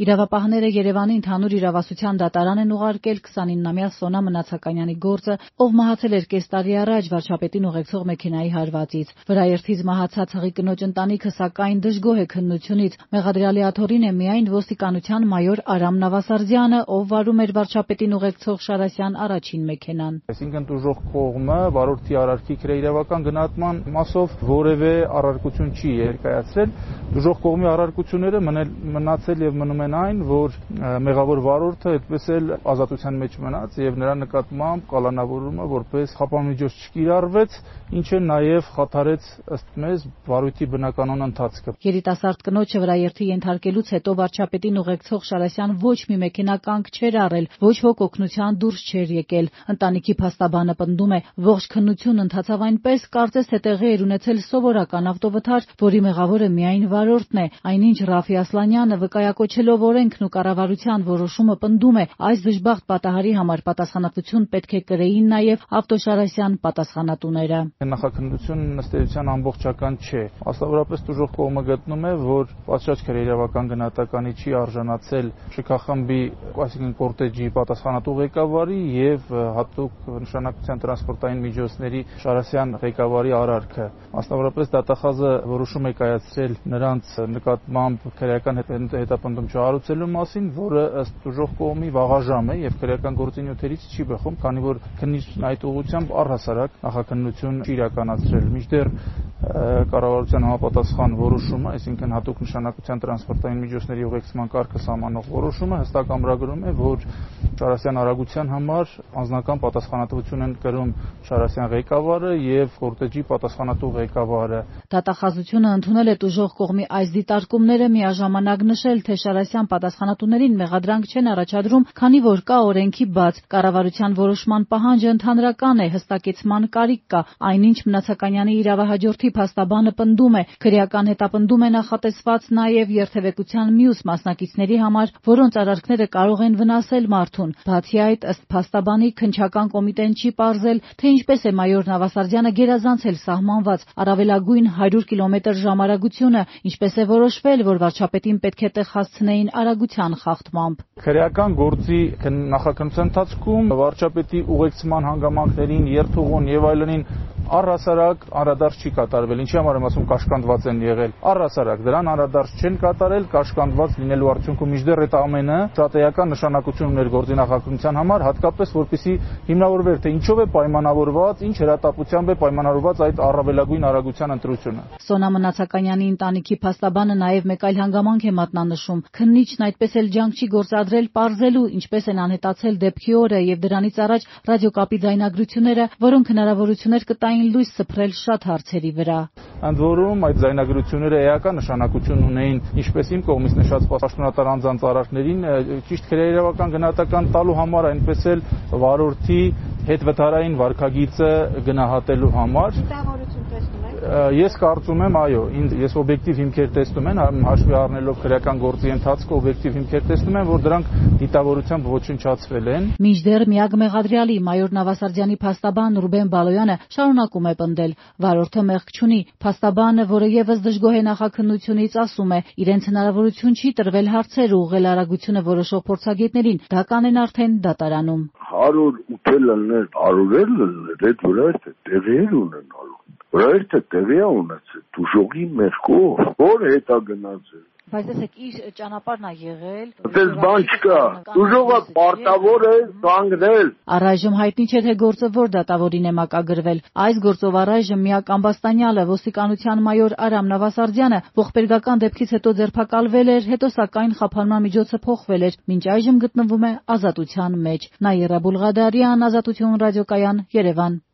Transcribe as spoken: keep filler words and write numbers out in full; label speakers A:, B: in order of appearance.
A: Իրավապահները Երևանի ընդհանուր իրավասության դատարան են ուղարկել քսանինամյա Սոնա Մնացականյանի գործը, ով մահացել էր կես տարի առաջ վարչապետին ուղեկցող մեքենայի հարվածից։ Վրաերթից մահացած հղի կնոջ ընտանիքը սակայն դժգոհ է քննությունից։ Մեղադրյալի աթոռին է միայն ոստիկանության մայոր Արամ Նավասարդյանը, ով վարում էր վարչապետին ուղեկցող Շարասյան առաջին մեքենան։
B: Այսինքն դժգոհ կողմը վարորդի արարքի քրեիրավական գնահատման մասով որևէ առարկություն չի ներկայացրել։ Դժգոհ կողմի առարկությունները մնացել եւ մնում են այն, որ մեղավոր վարորդը այդպես էլ ազատության մեջ մնաց եւ նրա նկատմամբ կալանավորումը որպես խափանմիջոց չկիրառվեց, ինչը նաեւ խաթարեց ըստ մեզ վարույթի բնականոն ընթացքը։
A: Երիտասարդ կնոջը վրաերթի ենթարկելուց հետո վարչապետին ուղեկցող Շարասյան ոչ մի մեքենա կանգ չէր առել, ոչ ոք օգնության դուրս չէր եկել։ Ընտանիքի փաստաբանը պնդում է, ողջ քննությունն ընթացավ այնպես, կարծես թե տեղի էր ունեցել սովորական ավտովթար, որի մեղավորը միայն վարորդն է, այնինչ Ռաֆի Ասլանյանը վկայակոչելով օրենքն ու կառավարության որոշումը պնդում է, այս դժբախտ պատահարի համար պատասխանատվություն պետք է կրեին նաև ավտոշարասյան պատասխանատուները։
B: Նախաքննությունն ըստ էության ամբողջական չէ։ Մասնավորապես դժգոհ կողմը գտնում է, որ պատշաճ քրեիրավական գնահատականի չի արժանացել շքախմբի, այսինքն կորտեջի պատասխանատու ղեկավարի եւ հատուկ նշանակության տրանսպորտային միջոցների Շարասյան ղեկավարի արարքը։ Մասնավորապես դատախազը որոշում է կայացրել նրանց նկատմամբ քրեական հետապնդում չհարուցելու մասին, որը ըստ դժգոհ կողմի վաղաժամ է եւ քրեական գործընյութերից չի բխում, քանի որ քննիչն այդ ուղղությամբ առհասարակ նախաքննություն չի իրականացրել։ Մինչդեռ կառավարության համապատասխան որոշումը, այսինքն հատուկ նշանակության տրանսպորտային միջոցների ուղեկցման կարգը սահմանող որոշումը հստակ ամրագրում է, որ Շարասյան արագության համար անձնական պատասխանատվություն են կրում Շարասյան ղեկավարը եւ կորտեջի պատասխանատու ղեկավարը։
A: Դատախազությունը ընդունել է տուժող կողմի այս դիտարկումները, միաժամանակ նշել, թե Շարասյան պատասխանատուներին մեղադրանք չեն առաջադրում, քանի որ կա օրենքի բաց, կառավարության որոշման պահանջը ընդհանրական է, հստակեցման կարիք կա, այնինչ Մնացականյանի իրավահաջորդի փաստաբանը պնդում է, քրեական հետապնդում է նախատեսված նաև երթևեկության մյուս մասնակիցների համար, որոնց արարքները կարող են վնասել մարդուն։ Բացի այդ, ըստ փաստաբանի, քննչական կոմիտեն չի պարզել, թե ինչպես է մայոր Նավասարդյանը գերազանցել սահմանված առավելագույն հարյուր կիլոմետր ժամարագությունը, ինչպես է որոշվել, որ վարչապետին պետք է տեղ հասցնեին արագության խախտմամբ։
B: Քրեական գործի նախաքննության ընթացքում վարչապետի ուղեկցման հանգամանքներին, երթուղուն եւ այլնին առհասարակ անդրադարձ չի կատարվել, ինչի համար եմ ասում կաշկանդված են եղել։ Առհասարակ դրան անդրադարձ չեն կատարել, կաշկանդված լինելու արդյունքում մինչդեռ այդ ամենը շատ էական նշանակություն ուներ գործի նախաքննության համար, հատկապես որպեսզի հիմնավորվեր, թե ինչով է պայմանավորված, ինչ հրատապությամբ է պայմանավորված այդ առավելագույն արագության ընտրությունը։
A: Սոնա Մնացականյանի ընտանիքի փաստաբանը նաև մեկ այլ հանգամանք է մատնանշում։ Քննիչն այդպես էլ ջանք չի գործադրել պարզելու, ինչպես են անհետացել դեպքի օրը եւ դրանից առաջ ռադիոկապի ձայնագրությունները, որոնք հնարավորություններ կտային լույս սփռել շատ հարցերի վրա։
B: Ընդ որում այդ ձայնագրությունները էական նշանակություն ունեին ինչպես իմ կողմից նշած պաշտոնատար անձանց արարքներին ճիշտ քրեիրավական գնահատական տալու համար, այնպես էլ վարորդի հետվթարային վարքագիծը գնահատելու համար։ Ես կարծում եմ, այո, ես օբյեկտիվ հիմքեր տեսնում եմ, հաշվի առնելով քրեական գործի ընթացքը օբյեկտիվ հիմքեր տեսնում եմ, որ դրանք դիտավորությամբ ոչնչացվել են։
A: Մինչդեռ միակ մեղադրյալի մայոր Նավասարդյանի փաստաբան Ռուբեն Բալոյանը շարունակում է պնդել, վարորդը մեղք չունի։ Փաստաբանը, որը եւս դժգոհ է նախաքննությունից, ասում է, իրենց հնարավորություն չի տրվել հարցեր ուղղել արագությունը որոշող փորձագետներին, դա կանեն արդեն դատարանում։
C: հարյուր ութ լներ, հարյուր լներ, այդ վրայերթը տեղի էր ունենալու։ Վրայերթը տեղի է ունեցել դժողի մեղքով, որ հետա գնացել։
A: Բայց տեսեք, իր ճանապարհն է եղել։
C: Դες բան չկա։ Դժողը պարտավոր է կանգնել։
A: Առայժմ հայտնի չէ, թե գործը որ դատավորին է մակագրվել։ Այս գործով առայժմ միակ ամբաստանյալը ոստիկանության մայոր Արամ Նավասարդյանը ողբերգական դեպքից հետո ձերբակալվել էր, հետո սակայն խափանման միջոցը փոխվել էր, մինչ այժմ գտնվում է ազատության մեջ։ Նաիրա Բուլղադարյան, Ազատություն ռադիոկայան, Երևան։